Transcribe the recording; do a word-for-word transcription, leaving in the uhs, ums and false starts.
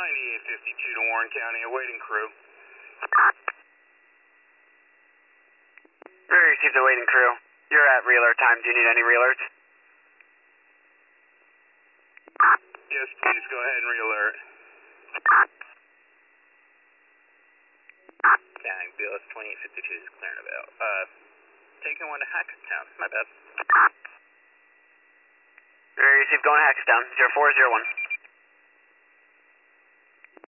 ninety-eight fifty-two to Warren County, awaiting crew. We received the waiting crew. You're at re-alert time. Do you need any re-alerts? Yes, please, go ahead and re-alert. County, B L S twenty-eight fifty-two is clearing about. Uh, taking one to Hackettstown, my bad. We received going to Hackettstown, zero four zero one.